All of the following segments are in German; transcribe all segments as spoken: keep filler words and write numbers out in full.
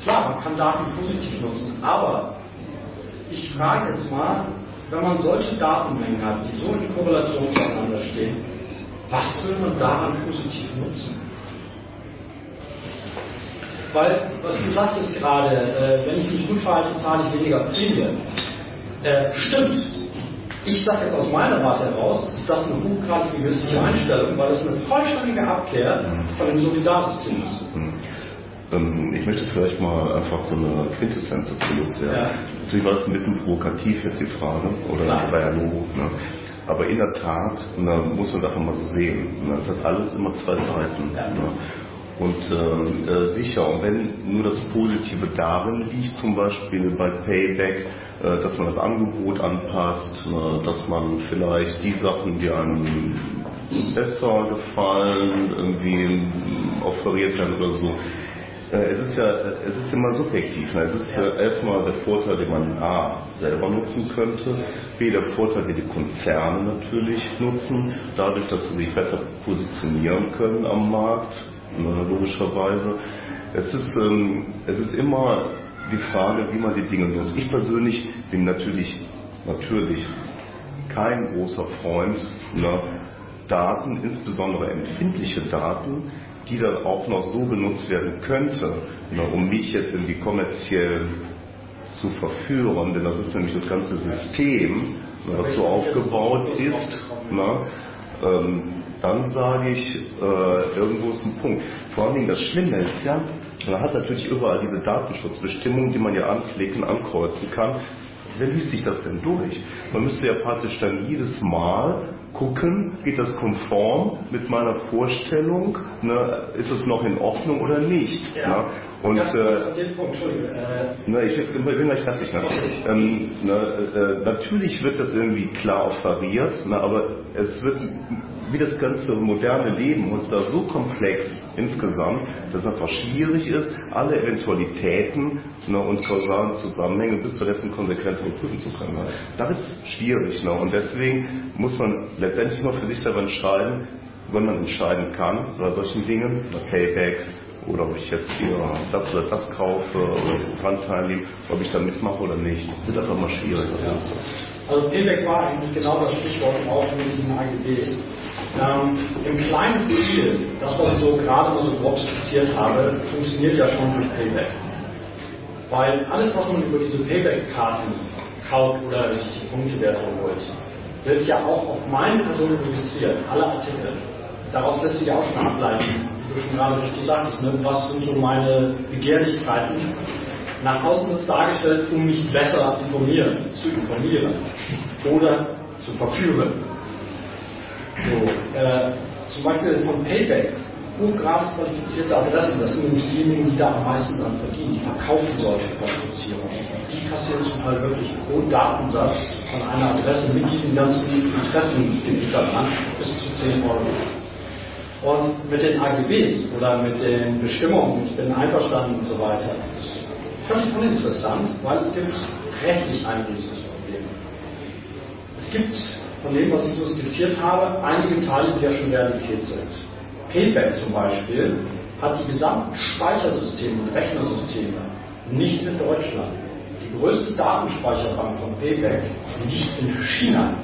Klar, man kann Daten positiv nutzen, aber ich frage jetzt mal, wenn man solche Datenmengen hat, die so in Korrelation zueinander stehen, was will man daran positiv nutzen? Weil, was du sagtest gerade, äh, wenn ich mich gut verhalte, zahle ich weniger Prämie. Äh, stimmt. Ich sage jetzt aus meiner Warte heraus, ist das eine hochgradig egoistische Einstellung, weil es eine vollständige Abkehr von dem Solidarsystem ist. Ich möchte vielleicht mal einfach so eine Quintessenz dazu loswerden. Ja. Natürlich war es ein bisschen provokativ jetzt die Frage, oder war ja Logo, ne? Aber in der Tat, na, muss man das einfach mal so sehen. Na, es hat alles immer zwei Seiten. Ja. Ne? Und äh, sicher, und wenn nur das Positive darin liegt, zum Beispiel bei Payback, äh, dass man das Angebot anpasst, äh, dass man vielleicht die Sachen, die einem besser gefallen, irgendwie offeriert werden oder so. Äh, es ist ja, es ist immer subjektiv. Ne? Es ist äh, erstmal der Vorteil, den man A selber nutzen könnte, B der Vorteil, den die Konzerne natürlich nutzen, dadurch, dass sie sich besser positionieren können am Markt. Logischerweise. Es ist, ähm, es ist immer die Frage, wie man die Dinge nutzt. Ich persönlich bin natürlich, natürlich kein großer Freund ne, Daten, insbesondere empfindliche Daten, die dann auch noch so genutzt werden könnte, ne, um mich jetzt irgendwie kommerziell zu verführen, denn das ist nämlich das ganze System, ne, was so aufgebaut ist. Ne, ähm, dann sage ich, äh, irgendwo ist ein Punkt. Vor allen Dingen das Schlimme ist ja, man hat natürlich überall diese Datenschutzbestimmungen, die man ja anklicken, ankreuzen kann. Wer liest sich das denn durch? Man müsste ja praktisch dann jedes Mal gucken, geht das konform mit meiner Vorstellung, ne, ist es noch in Ordnung oder nicht. Ja. Ne? Und äh, ne, ich bin gleich fertig. Ne? Ähm, ne, äh, natürlich wird das irgendwie klar offeriert, ne, aber es wird, wie das ganze moderne Leben uns da so komplex insgesamt, dass es einfach schwierig ist, alle Eventualitäten ne, und kausalen Zusammenhänge bis zur letzten Konsequenz überprüfen zu können. Ne? Das ist schwierig. Ne? Und deswegen muss man letztendlich mal für sich selber entscheiden, wenn man entscheiden kann bei solchen Dingen, bei Payback, oder ob ich jetzt hier das oder das kaufe oder dran teilnehme, ob ich da mitmache oder nicht. Das wird einfach mal schwierig. Ja. Also Payback war eigentlich genau das Stichwort auch mit diesen A G Bs. Ähm, Im kleinen Stil, das was ich so gerade mal so grob skizziert habe, funktioniert ja schon durch Payback. Weil alles, was man über diese Payback-Karten kauft oder sich die Punktewerte holt, wird ja auch auf meine Person registriert, alle Artikel. Daraus lässt sich auch schon ableiten, wie du schon gerade richtig sagtest, ne? Was sind so meine Begehrlichkeiten. Nach außen wird es dargestellt, um mich besser informieren, zu informieren oder zu verführen. So, äh, zum Beispiel von Payback, hochgradig qualifizierte Adressen, das sind nämlich diejenigen, die da am meisten dran verdienen, die verkaufen solche Qualifizierungen. Die kassieren zum Teil wirklich pro Datensatz von einer Adresse mit diesen ganzen Interessensgebietern an bis zu zehn Euro. Und mit den A G Bs oder mit den Bestimmungen, ich bin einverstanden und so weiter, ist völlig uninteressant, weil es gibt rechtlich ein riesiges Problem. Es gibt, von dem, was ich so skizziert habe, einige Teile, die ja schon Realität sind. Payback zum Beispiel hat die gesamten Speichersysteme und Rechnersysteme nicht in Deutschland. Die größte Datenspeicherbank von Payback liegt in China.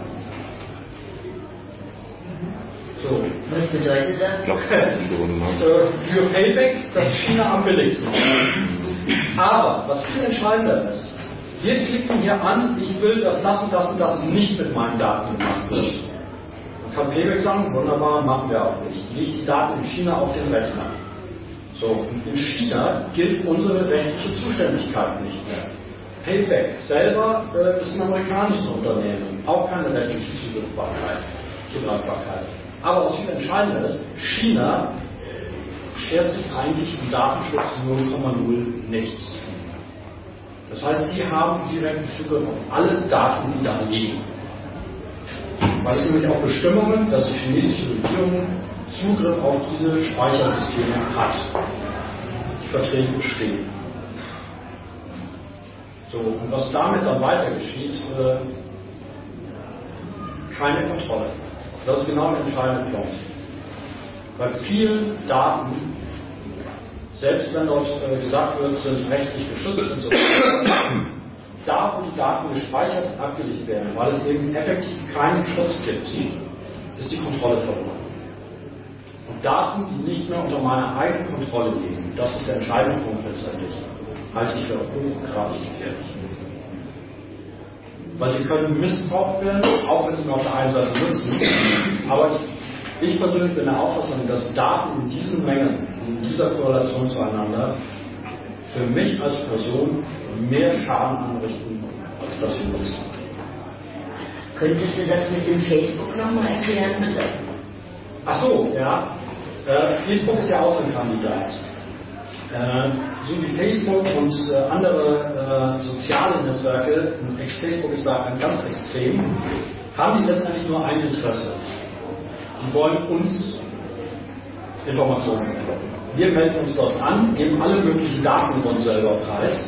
So. Was bedeutet das? Für Payback, dass China am billigsten ist. Aber, was viel entscheidender ist, wir klicken hier an, ich will, dass das und das und das nicht mit meinen Daten gemacht wird. Man kann Payback sagen, wunderbar, machen wir auch nicht. Legt die Daten in China auf den Rechner. So, und in China gilt unsere rechtliche Zuständigkeit nicht mehr. Payback selber äh, ist ein amerikanisches Unternehmen, auch keine rechtliche Zugriffbarkeit. Zugreifbarkeit. Aber was viel entscheidender ist, China schert sich eigentlich im Datenschutz null Komma null nichts. Das heißt, die haben direkten Zugriff auf alle Daten, die da liegen. Weil es nämlich auch Bestimmungen, dass die chinesische Regierung Zugriff auf diese Speichersysteme hat. Die Verträge bestehen. So, und was damit dann weiter geschieht, äh, keine Kontrolle. Das ist genau der entscheidende Punkt. Bei vielen Daten selbst wenn dort äh, gesagt wird, sind rechtlich geschützt und so weiter, da wo die Daten gespeichert und abgelegt werden, weil es eben effektiv keinen Schutz gibt, ist die Kontrolle verloren. Und Daten, die nicht mehr unter meiner eigenen Kontrolle liegen, das ist der entscheidende Punkt letztendlich, halte ich für hochgradig gefährlich. Weil sie können missbraucht werden, auch wenn sie nur auf der einen Seite nutzen, aber ich, ich persönlich bin der Auffassung, dass Daten in diesen Mengen, in dieser Korrelation zueinander, für mich als Person mehr Schaden anrichten, als das sie nutzen. Könntest du das mit dem Facebook nochmal erklären, bitte? Ach so, ja. Äh, Facebook ist ja auch ein Kandidat. Äh, so wie Facebook und äh, andere äh, soziale Netzwerke, und Facebook ist da ein ganz extrem, haben die letztendlich nur ein Interesse. Die wollen uns Informationen entlocken. Wir melden uns dort an, geben alle möglichen Daten über uns selber preis.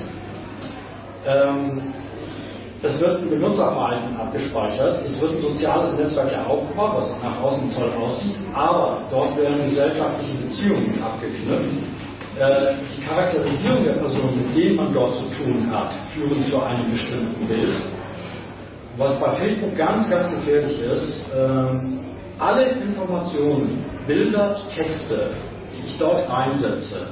Ähm, es wird ein Benutzerverhalten abgespeichert, es wird ein soziales Netzwerk ja aufgebaut, was nach außen toll aussieht, aber dort werden gesellschaftliche Beziehungen abgeknüpft. Äh, die Charakterisierung der Person, mit denen man dort zu tun hat, führen zu einem bestimmten Bild. Was bei Facebook ganz, ganz gefährlich ist, äh, alle Informationen, Bilder, Texte, die ich dort einsetze,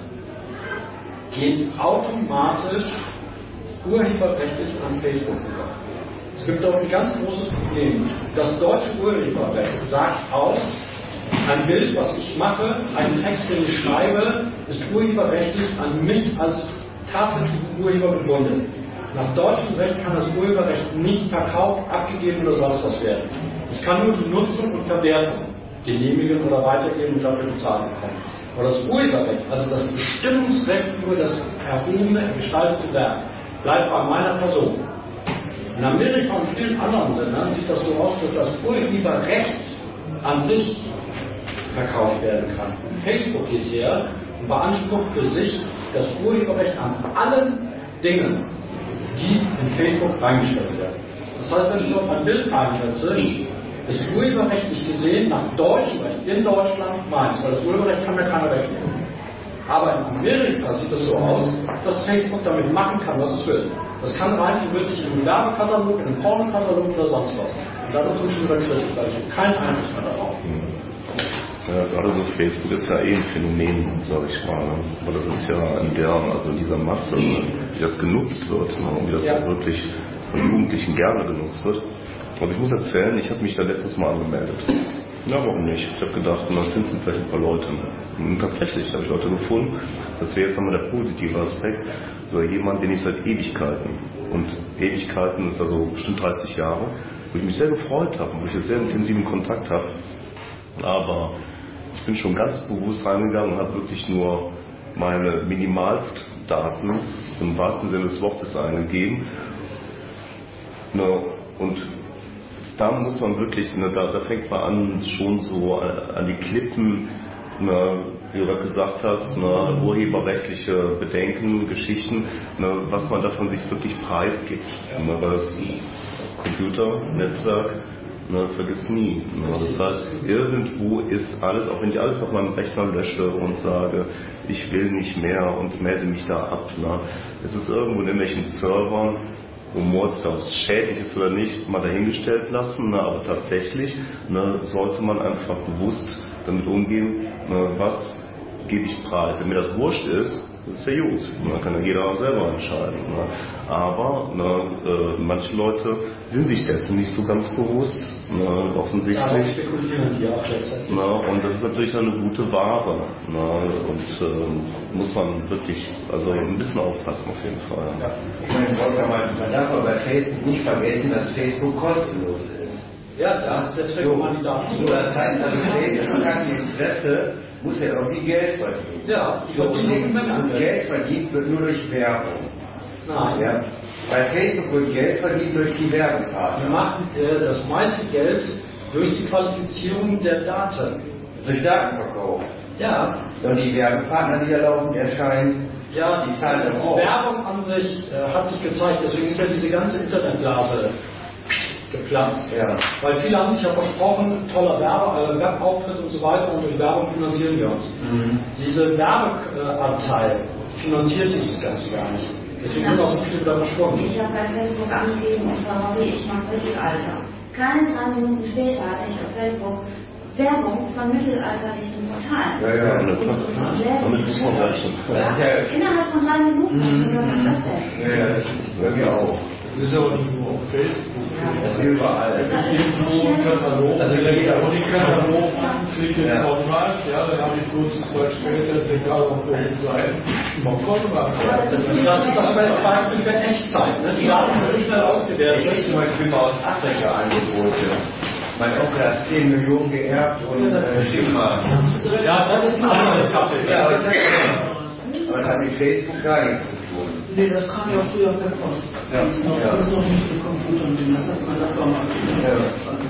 gehen automatisch urheberrechtlich an Facebook über. Es gibt dort ein ganz großes Problem. Das deutsche Urheberrecht sagt aus, ein Bild, was ich mache, ein Text, den ich schreibe, ist urheberrechtlich an mich als tatsächlichen Urheber gebunden. Nach deutschem Recht kann das Urheberrecht nicht verkauft, abgegeben oder sonst was werden. Ich kann nur die Nutzung und Verwertung genehmigen oder weitergeben und dafür bezahlen bekommen. Aber das Urheberrecht, also das Bestimmungsrecht über das erhobene, gestaltete Werk, bleibt bei meiner Person. In Amerika und vielen anderen Ländern sieht das so aus, dass das Urheberrecht an sich verkauft werden kann. Facebook geht her und beansprucht für sich das Urheberrecht an allen Dingen, die in Facebook reingestellt werden. Das heißt, wenn ich dort ein Bild einsetze, ist urheberrechtlich gesehen nach deutschem Recht in Deutschland meins, weil das Urheberrecht kann mir keiner wegnehmen. Aber in Amerika sieht es so aus, dass Facebook damit machen kann, was es will. Das kann rein theoretisch in einem Werbekatalog, in einem Pornokatalog oder sonst was. Und da sind schon wieder kritisch, weil ich habe keinen Einfluss mehr darauf. Ja, gerade so Facebook ist ja eh ein Phänomen, sag ich mal. Aber das ist ja in der, also in dieser Masse, wie das genutzt wird, und wie das ja wirklich von Jugendlichen gerne genutzt wird. Und ich muss erzählen, ich habe mich da letztes Mal angemeldet. Ja, warum nicht? Ich habe gedacht, man findet vielleicht ein paar Leute. Und tatsächlich habe ich Leute gefunden. Das wäre jetzt nochmal der positive Aspekt. So jemand, den ich seit Ewigkeiten, und Ewigkeiten ist also bestimmt dreißig Jahre, wo ich mich sehr gefreut habe und wo ich einen sehr intensiven Kontakt habe. Aber ich bin schon ganz bewusst reingegangen und habe wirklich nur meine Minimaldaten im wahrsten Sinne des Wortes eingegeben. Und da muss man wirklich, ne, da, da fängt man an, schon so an, an die Klippen, ne, wie du gerade gesagt hast, ne, urheberrechtliche Bedenken, Geschichten, ne, was man davon sich wirklich preisgibt. Ne, weil das Computernetzwerk, ne, vergiss nie. Ne, das heißt, irgendwo ist alles, auch wenn ich alles auf meinem Rechner lösche und sage, ich will nicht mehr und melde mich da ab. Ne, es ist irgendwo in irgendwelchen Servern, Humor, ob es schädlich ist oder nicht, mal dahingestellt lassen, ne, aber tatsächlich ne, sollte man einfach bewusst damit umgehen, ne, was gebe ich preis. Wenn mir das wurscht ist, ist ja gut, ne, kann ja jeder selber entscheiden. Ne. Aber ne, äh, manche Leute sind sich dessen nicht so ganz bewusst, ne, offensichtlich. Ja, ne, und das ist natürlich eine gute Ware. Ne, und äh, muss man wirklich also ein bisschen aufpassen auf jeden Fall. Ja. Ich meine, man, man darf aber bei Facebook nicht vergessen, dass Facebook kostenlos ist. Ja, das ist der Trick, so, man die Daten so, das heißt, also Facebook hat die Interesse, muss ja irgendwie Geld verdienen. Ja, so, und, und Geld verdient wird nur durch Werbung. Nein. Ja? Bei Facebook wird Geld verdient durch die Werbepartner. Die machen äh, das meiste Geld durch die Qualifizierung der Daten. Durch Datenverkauf. Ja. Und die Werbepartner, die da laufend erscheinen, ja, die zahlen die auch. Werbung an sich äh, hat sich gezeigt, deswegen ist ja diese ganze Internetblase geplatzt. Ja. Weil viele haben sich ja versprochen, toller Werbe, äh, Webauftritt und so weiter, und durch Werbung finanzieren wir uns. Mhm. Diese Werbeanteil finanziert dieses Ganze gar nicht. Deswegen sind auch so viele wieder verschwunden. Ich habe bei Facebook angegeben, unser Hobby, ich mache Mittelalter. Keine drei Minuten später hatte ich auf Facebook Werbung von mittelalterlichen Portalen. Ja, ja, und damit muss man rechnen. Das ist ja, Innerhalb von drei Minuten. Mhm. Was ist das denn? ja, ja, das ist bei mir auch. Das ist aber nicht nur auf Facebook. Das ist überall. Das ist irgendwo ein Katalog. Also wenn ich auf den Katalog anklicke, ja. automatisch, ja, dann habe ich kurz Zeit später, ist egal, ob welche Seiten, mal Vollmacht. Das ist das beste Beispiel für Echtzeit. Ne? Die Daten werden schnell ausgewertet. Ich kriege zum Beispiel mal aus Afrika Angebote. Mein Onkel hat zehn Millionen geerbt und äh, stimmt mal. Ja, das ist ein anderes Kapitel. Ja, aber das, aber das hat mit Facebook gar nichts zu tun. Nee, das kam ja früher per Post. Ja. Das ist noch, Ja. das ist noch nicht mit Computern drin, das hat meine Firma. Ja.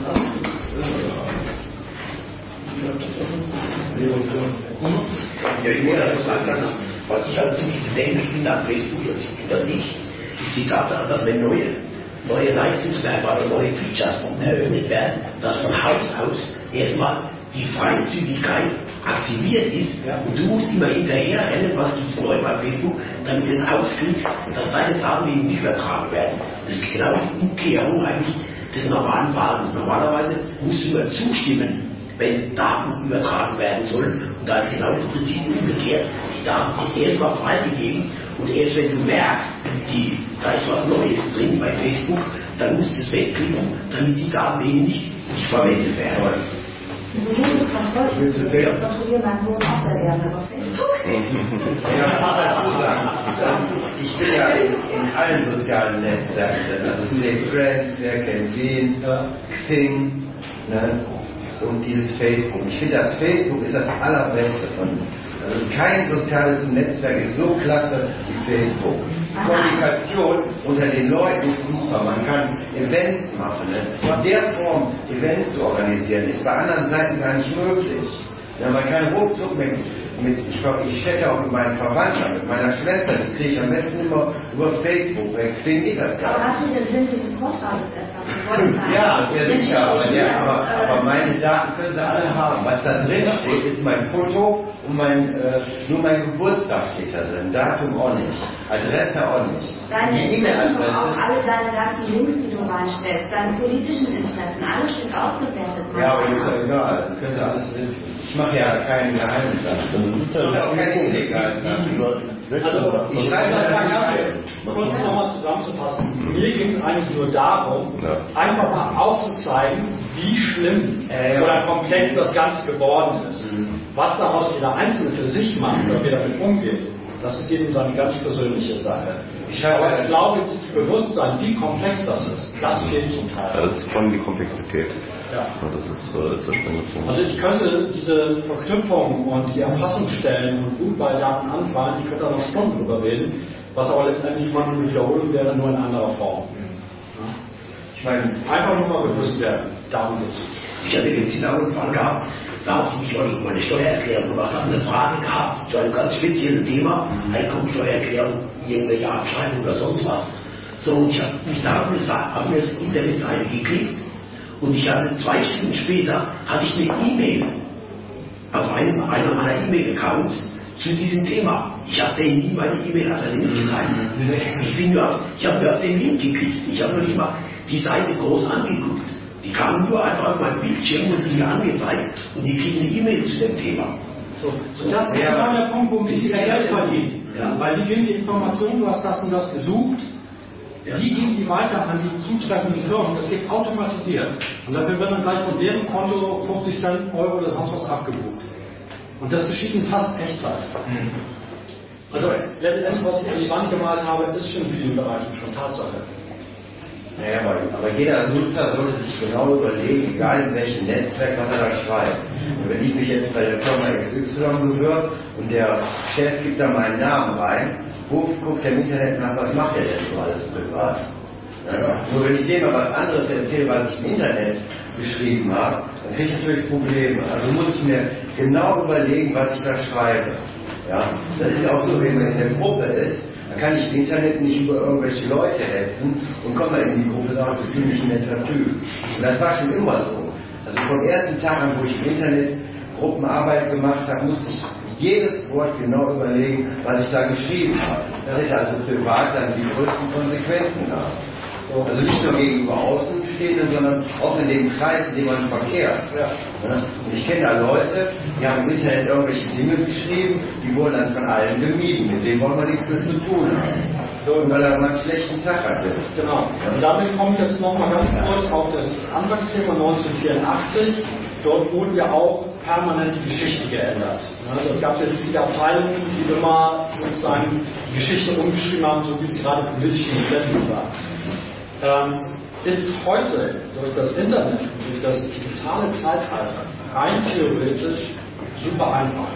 Ja, ich muss dazu sagen, dass ich, was ich halt ziemlich bedenklich finde an Facebook, und ich finde nicht, ist die Tatsache, dass wenn neue, neue Leistungsmerkmale, neue Features eröffnet werden, dass von Haus aus erstmal die Freizügigkeit aktiviert ist, ja. Und du musst immer hinterher rennen, was gibt es neu bei Facebook, damit du es auskriegst und dass deine Daten eben nicht übertragen werden. Das ist genau die Umkehrung eigentlich des normalen Verhaltens. Normalerweise musst du immer zustimmen, wenn Daten übertragen werden sollen. Und da ist genau das Prinzip umgekehrt. Die Daten sind erstmal freigegeben und erst wenn du merkst, die, da ist was Neues drin bei Facebook, dann musst du es wegklicken, damit die Daten eben nicht, nicht verwendet werden. So geht es Kontrolle. Ich kontrolliere meinen Sohn auch sehr gerne auf Facebook. Ja, ich muss dazu sagen, ich bin ja in, in allen sozialen Netzwerken drin. Also Slave Friends, wer kennt wen, Xing, ne? Und dieses Facebook. Ich finde, das Facebook ist das allerbeste von. Also kein soziales Netzwerk ist so klasse wie Facebook. Die Kommunikation unter den Leuten ist super. Man kann Events machen. Ne? In der Form Events zu organisieren, ist bei anderen Seiten gar nicht möglich. Ja, man kann ruckzuck mit, mit ich, ich chatte auch mit meinen Verwandten, mit meiner Schwester, die kriege ich am besten immer über Facebook. Bei Xing geht das gar Aber nicht. hast du den Sinn dieses Vortrages etwas? Ja, sehr sicher, aber, ja, aber, aber meine Daten können sie alle haben. Was da drin steht, ist mein Foto und mein, äh, nur mein Geburtstag steht da drin, Datum auch nicht, Adresse auch nicht. Deine Die Interessen, auch E-Mail-Adresse. alle deine ganzen Links, die du reinstellst, deine politischen Interessen, alles steht ausgewertet. Ja, aber ist doch egal, dann können sie alles wissen. Ich mache ja keinen Geheimnis. Das ist ja auch keine illegalen Sachen. Also, ich schreibe mal kurz nochmal zusammenzufassen. Mir ging es eigentlich nur darum, ja. einfach mal aufzuzeigen, wie schlimm äh, ja. oder komplex das Ganze geworden ist. Mhm. Was daraus jeder Einzelne für sich macht oder wie damit umgeht, das ist jedem seine ganz persönliche Sache. Ich Aber ich glaube, dieses Bewusstsein, wie komplex das ist, das fehlt zum Teil. Das ist vor allem die Komplexität. Ja. Das ist, äh, ist der springende Punkt. Also ich könnte diese Verknüpfung und die Erfassungsstellen und wo überall Daten anfallen, ich könnte da noch Stunden drüber reden, was aber letztendlich mal eine Wiederholung wäre, nur in anderer Form. Ja. Ich meine, Einfach nur mal bewusst werden, darum geht es. Ich hatte jetzt in der Unfall gehabt, da habe ich mich auch nicht meine Steuererklärung gemacht, habe eine Frage gehabt zu einem ganz speziellen Thema, Einkommensteuererklärung, irgendwelche Abschreibungen oder sonst was. So, und ich habe mich da gesagt, habe mir das Internetseite geklickt und ich hatte zwei Stunden später, hatte ich eine E-Mail auf einem, einer meiner E-Mail-Accounts zu diesem Thema. Ich habe denen nie meine E-Mail-Adresse mitgeteilt. Ich, bin nur auf, ich habe nur auf den Link geklickt. Ich habe noch nicht mal die Seite groß angeguckt. Die kamen nur einfach auf meinen Bildschirm und die mir angezeigt und die kriegen eine E-Mail zu dem Thema. So, und das ist genau der Punkt, wo sie ihr Geld verdient. Ja. Weil die geben die Information, du hast das und das gesucht, ja. Die geben die weiter an die zutreffenden Firmen. Das geht automatisiert. Und dafür wird dann gleich von deren Konto fünfzig Cent, Euro oder sonst was abgebucht. Und das geschieht in fast Echtzeit. Mhm. Also letztendlich, was ich an die Wand gemalt habe, ist schon in vielen Bereichen schon Tatsache. Naja, aber, aber jeder Nutzer sollte sich genau überlegen, egal in welchem Netzwerk, was er da schreibt. Und wenn ich mich jetzt bei der Firma X Y bewirb und der Chef gibt da meinen Namen rein, guckt, guckt der im Internet nach, was macht der denn so alles privat? Ja, nur wenn ich dem mal was anderes erzähle, was ich im Internet geschrieben habe, dann kriege ich natürlich Probleme. Also muss ich mir genau überlegen, was ich da schreibe. Ja? Das ist ja auch so, wenn man in der Gruppe ist Dann kann ich im Internet nicht über irgendwelche Leute hetzen und komme dann in die Gruppe und sage, das bin ich ein netter Typ. Und das war schon immer so. Also vom ersten Tag an, wo ich im Internet Gruppenarbeit gemacht habe, musste ich jedes Wort genau überlegen, was ich da geschrieben habe. Das hätte also privat dann die größten Konsequenzen gehabt. Also nicht nur gegenüber Außenstehenden, sondern auch in dem Kreis, in dem man verkehrt. Ja. Und ich kenne da Leute, die haben im Internet irgendwelche Dinge geschrieben, die wurden dann von allen gemieden. Mit denen wollen wir nichts mehr zu tun haben. So, weil er mal einen schlechten Tag hatte. Genau. Und damit kommt jetzt nochmal ganz kurz auf das Anfangsthema neunzehnhundertvierundachtzig. Dort wurden ja auch permanent die Geschichte geändert. Also es gab ja viele Abteilungen, die immer sozusagen die Geschichte umgeschrieben haben, so wie es gerade politisch notwendig war. Ähm, ist heute durch das Internet, durch das digitale Zeitalter rein theoretisch super einfach.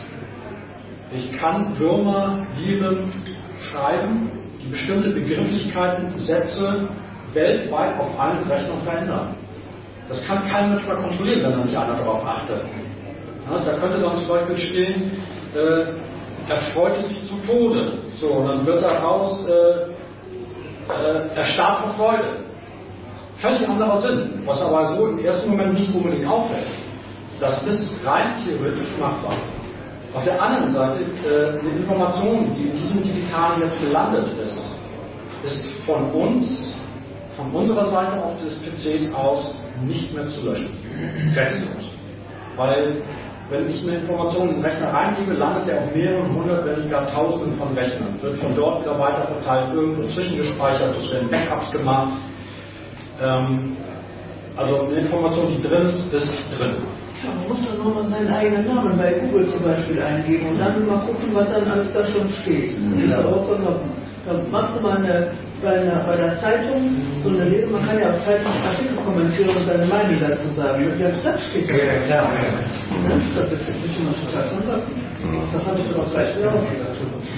Ich kann Würmer, Viren schreiben, die bestimmte Begrifflichkeiten, Sätze weltweit auf allen Rechnern verändern. Das kann kein Mensch mehr kontrollieren, wenn da nicht einer darauf achtet. Ja, da könnte dann zum Beispiel stehen, äh, er freute sich zu Tode. So, und dann wird daraus äh, äh, er starb vor Freude. Völlig anderer Sinn, was aber so im ersten Moment nicht unbedingt auffällt. Das ist rein theoretisch machbar. Auf der anderen Seite, äh, die Information, die in diesem digitalen Netz gelandet ist, ist von uns, von unserer Seite auf des P Cs aus nicht mehr zu löschen. Restlos. Weil, wenn ich eine Information in den Rechner reingebe, landet der auf mehreren hundert, wenn nicht gar tausenden von Rechnern. Wird von dort wieder weiter verteilt, irgendwo zwischengespeichert, es werden Backups gemacht. Ähm, also eine Information, die drin ist, ist drin. Ja, man muss dann nochmal seinen eigenen Namen bei Google zum Beispiel eingeben und dann mal gucken, was dann alles da schon steht. Das ist auch verlocken. Dann machst du mal eine, bei, einer, bei der Zeitung so eine Rede, man kann ja auf Zeitungsartikel kommentieren und seine Meinung dazu sagen. Und selbst das steht so. Ja, klar. Ja. Das ist nicht immer total verlocken. Das habe ich aber gleich wieder aufgesagt.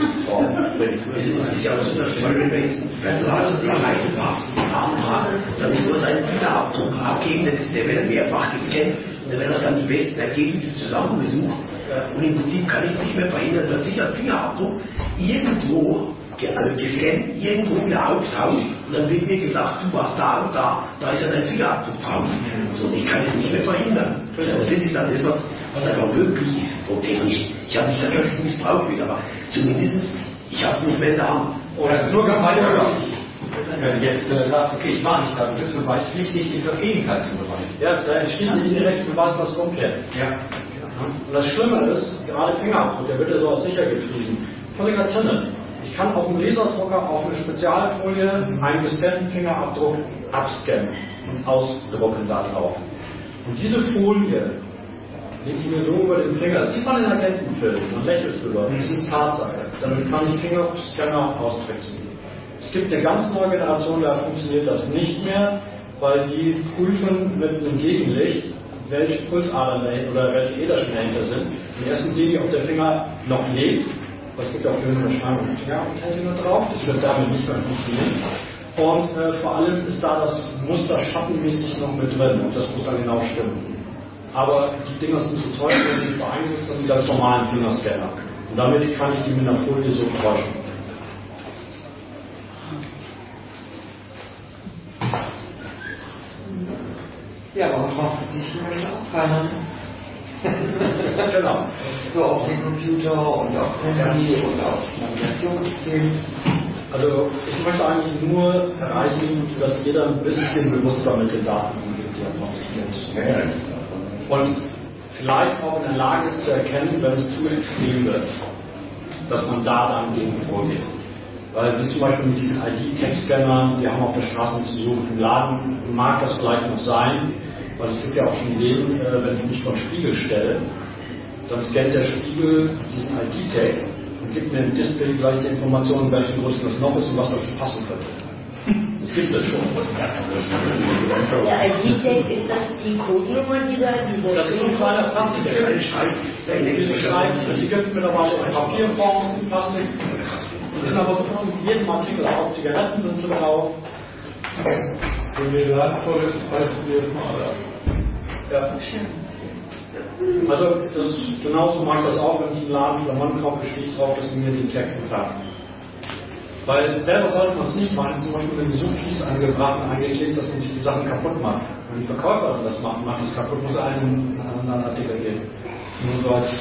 Es ist ja auch so, dass wenn wir jetzt Personalvergleichen haben, dann muss man seinen Fingerabdruck abgeben, der wird mehrfach gescannt und dann werden dann die besten Ergebnisse zusammengesucht. Und im Prinzip kann ich nicht mehr verhindern, dass dieser Fingerabdruck irgendwo, also gescannt, irgendwo wieder auftaucht und dann wird mir gesagt, du warst da und da, da ist ja dein Fingerabdruck drauf. So, ich kann es nicht mehr verhindern. Und das ist dann das, was, was einfach möglich ist, und technisch. Ich habe nicht gesagt, dass es missbraucht wird, aber zumindest, ich habe es nicht mehr in der Hand. Oder nur ganz einfach. Wenn jetzt äh, sagst, okay, ich war nicht da, du bist beweispflichtig, das Gegenteil zu beweisen. Ja, da entsteht ein indirektes Beweis, was umkehrt. Ja. Und das Schlimme ist, gerade Fingerabdruck, der wird ja so als sicher gepriesen. Völliger Tinne. Ich kann auf dem Laserdrucker auf eine Spezialfolie einen gescannten Fingerabdruck abscannen und ausdrucken da drauf. Und diese Folie lege ich mir so über den Finger. Das sieht man in Agentenfilmen, man lächelt drüber. Das ist Tatsache. Damit kann ich Fingerscanner austricksen. Es gibt eine ganz neue Generation, da funktioniert das nicht mehr, weil die prüfen mit einem Gegenlicht, welche Pulsadern oder welche Äderchen dahinter sind. Und erstens sehen die, ob der Finger noch lebt. Es gibt auch eine Beschreibung mit Fingerabdruck drauf. Das wird damit nicht mehr funktionieren. Und äh, vor allem ist da das Muster schattenmäßig noch mit drin. Und das muss dann genau stimmen. Aber die Dinger sind zu teuer, wenn sie vereinigt sind, mit ganz normalen Fingerscanner. Und damit kann ich die mit einer Folie so täuschen. Ja, aber man sich vielleicht auch keiner. Genau. So auf den Computer und auf Handy und auf Navigationssystem. Also ich möchte eigentlich nur erreichen, dass jeder ein bisschen bewusster mit den Daten umgeht, die er konsumiert. Und vielleicht auch in der Lage ist zu erkennen, wenn es zu extrem wird, dass man da dann gegen vorgeht. Weil wie zum Beispiel mit diesen I D-Tech-Scannern, wir haben auf der Straße einen zu suchen, im Laden mag das vielleicht noch sein, weil es gibt ja auch schon Ideen, äh, wenn ich mich vor den Spiegel stelle, dann scannt der Spiegel diesen I D-Tag und gibt mir im Display gleich die Informationen, in welchen Größen das noch ist und was dazu passen könnte. Das gibt es schon. Der I D-Tag, ist das die Codenummer, die da diese Das ist ein kleiner Plastikchip. Die gibt es mittlerweile in Papierform, in Plastik. Die sind aber so in jedem Artikel, auch Zigaretten sind so drauf. Wenn wir da vorlesen, weißt du jetzt mal alle. Ja. Also, das ist, genauso mache ich das auch, wenn ich einen Laden oder Mann kaufe, stehe ich drauf, dass sie mir den Tag verkaufen. Weil selber sollte man es nicht machen. Es ist zum Beispiel mit so fies angebracht und angeklickt, dass man sich die Sachen kaputt macht. Wenn die Verkäuferin das macht, macht es kaputt, muss einen anderen Artikel geben. Nur so als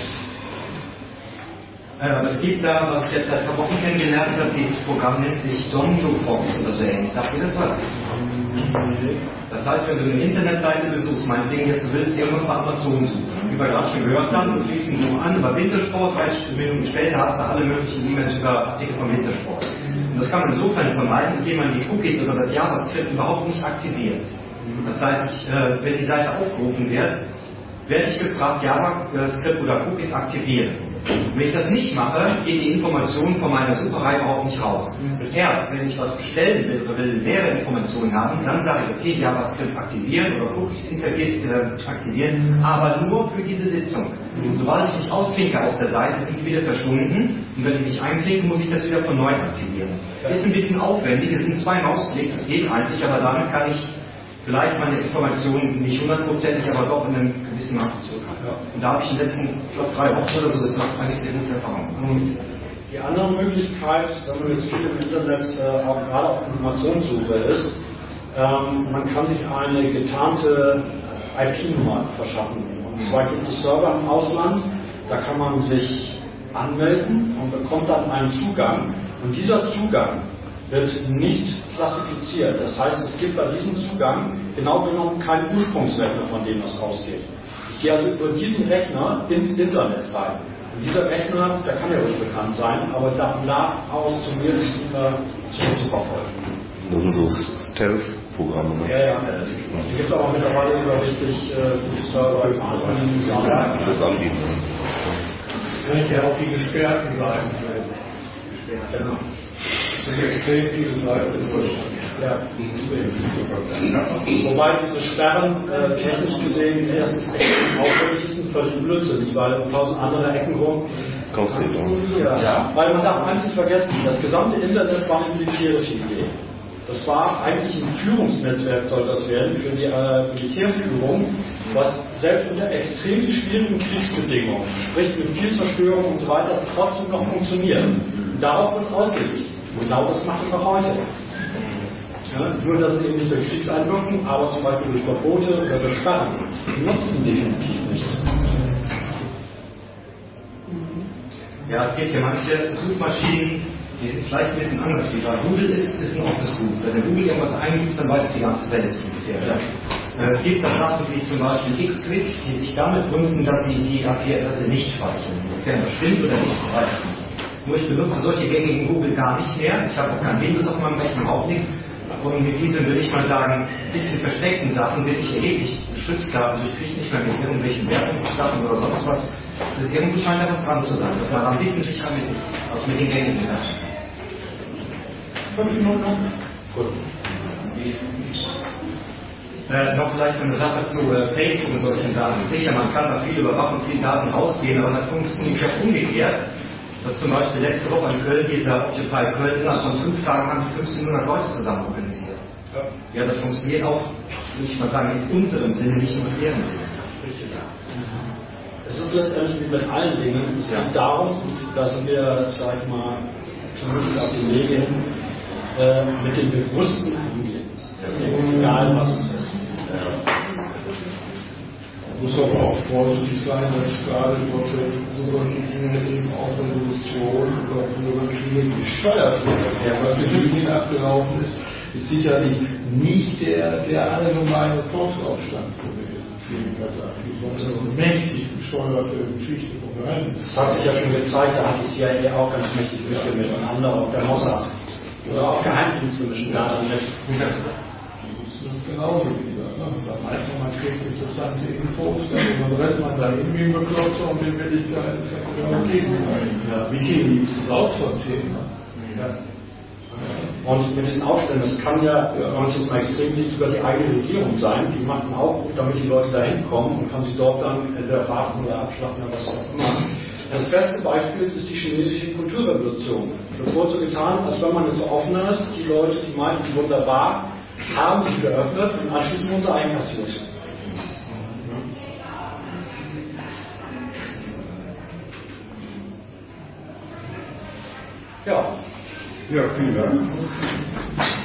Äh, es gibt da, was ich jetzt seit ein paar Wochen kennengelernt habe, dieses Programm nennt sich Donjobox oder so ähnlich. Sagt ihr das was? Das heißt, wenn du eine Internetseite besuchst, meinetwegen jetzt, du willst irgendwas bei Amazon suchen, wie wir gerade schon gehört haben, du fliegst einen Buch an über Wintersport, dreißig Minuten später hast du alle möglichen E-Mails über Artikel vom Wintersport. Und das kann man insofern vermeiden, indem man die Cookies oder das JavaScript überhaupt nicht aktiviert. Das heißt, äh, wenn die Seite aufgerufen wird, werde ich gefragt, JavaScript oder Cookies aktivieren. Wenn ich das nicht mache, geht die Information von meiner Sucherei überhaupt nicht raus. Ja, wenn ich was bestellen will oder will mehrere Informationen haben, dann sage ich, okay, JavaScript aktivieren oder Cookies äh, aktivieren, aber nur für diese Sitzung. Und sobald ich mich ausklicke aus der Seite, sind die wieder verschwunden und wenn ich mich einklicke, muss ich das wieder von neu aktivieren. Ist ein bisschen aufwendig, es sind zwei Mausklicks, das geht eigentlich, aber damit kann ich vielleicht meine Informationen nicht hundertprozentig, aber doch in einem gewissen Maße zurückhalten. Ja. Und da habe ich in den letzten, ich glaube, drei Wochen oder so, das ist eigentlich sehr gute Erfahrung. Die andere Möglichkeit, wenn man jetzt viel im Internet äh, auch gerade auf Informationssuche ist, ähm, man kann sich eine getarnte I P-Nummer verschaffen. Und zwar gibt es Server im Ausland, da kann man sich anmelden und bekommt dann einen Zugang. Und dieser Zugang wird nicht klassifiziert. Das heißt, es gibt bei diesem Zugang genau genommen keinen Ursprungsrechner, von dem das ausgeht. Ich gehe also über diesen Rechner ins Internet rein. Und dieser Rechner, der kann ja unbekannt sein, aber davon da aus zu mir äh, zurückzuverfolgen. Das sind so Stealth-Programme. Ne? Ja, ja. Die gibt es aber mittlerweile über richtig äh, gute Server. Ja, das anbieten. Das könnte ja auch die gesperrten sein. Genau. Das ist extrem viele Seiten in Deutschland. Ja. Wobei diese Sperren äh, technisch gesehen erstens extrem aufwendig ist und völlig blödsinnig, weil um tausend andere Ecken rum. Ja. Ja. Weil man darf eins nicht vergessen, das gesamte Internet war eine Militärregie-Idee. Das war eigentlich ein Führungsnetzwerk, soll das werden, für die äh, Militärführung, was selbst unter extrem schwierigen Kriegsbedingungen, sprich mit viel Zerstörung und so weiter, trotzdem noch funktioniert. Und darauf wird es ausgelegt. Genau das macht es auch heute. Ja, nur, dass sie eben nicht durch Kriegseinwirkung, aber zum Beispiel durch Verbote oder durch Sperren, die nutzen definitiv nichts. Ja, es gibt ja manche Suchmaschinen, die sind vielleicht ein bisschen anders wie bei Google ist, ist ein offenes Buch. Wenn der Google irgendwas eingibt, dann weiß die ganze Welt ist ungefähr. Ja. Es gibt dann Sachen wie zum Beispiel X-Quick, die sich damit brünsten, dass sie die I P-Adresse nicht speichern. Inwiefern das stimmt oder nicht, weiß ich nicht. Nur ich benutze solche gängigen Google gar nicht mehr. Ich habe auch kein Windows auf meinem Rechner, auch nichts. Und mit diesen, würde ich mal sagen, ein bisschen versteckten Sachen bin ich erheblich geschützt da. Also ich kriege nicht mehr mit irgendwelchen Werbungssachen oder sonst was. Das ist irgendwo scheint da was dran zu sein, dass man da ein bisschen sicher mit ist, auch mit den gängigen Sachen. Fünf Minuten noch? Gut. Äh, noch vielleicht eine Sache zu äh, Facebook und solchen Sachen. Sicher, man kann da viel überwachen, viel Daten rausgehen, aber das funktioniert ja umgekehrt. Dass zum Beispiel letzte Woche in Köln, dieser Occupy Köln, innerhalb von fünf Tagen haben die fünfzehnhundert Leute zusammen organisiert. Ja, das funktioniert auch, würde ich mal sagen, in unserem Sinne, nicht nur in deren Sinne. Richtig, ja. Es ist letztendlich wie mit allen Dingen. Es geht darum, dass wir, sag ich mal, zumindest auf den Medien, äh, mit dem Bewussten umgehen. Egal was es ist. Man muss aber auch vorsichtig sein, dass gerade durch solche Dinge eben auch Revolution oder Bürgerkriege gesteuert wird. Ja, was in Libyen abgelaufen ist, ist sicherlich nicht der, der allgemeine Volksaufstand gewesen. Das ist eine mächtig gesteuerte Geschichte von Geheimnis. Das hat sich ja schon gezeigt, da hat die C I A auch ganz mächtig mitgemischt und andere auch der Mossad. Oder auch Geheimdienste mischen da dann mit. Genauso wie das. Ne? Dann einfach man kriegt interessante Infos, dann rennt man da hin wie ein Bekloppter und in Wirklichkeit ist ja genau das Gegenteil. Ja, Wikileaks ist auch so ein Thema. Ja. Und mit diesen Aufständen, das kann ja, wenn man es jetzt mal extrem sieht, sogar die eigene Regierung sein, die macht einen Aufruf, damit die Leute da hinkommen und kann sie dort dann entweder verhaften oder abschlachten oder was auch immer. Das beste Beispiel ist die chinesische Kulturrevolution. Es wurde so getan, als wenn man jetzt so offen ist, die Leute, die meinten, wunderbar, haben sich geöffnet und anschließend unser einkassiert. Ja, Ja, vielen Dank.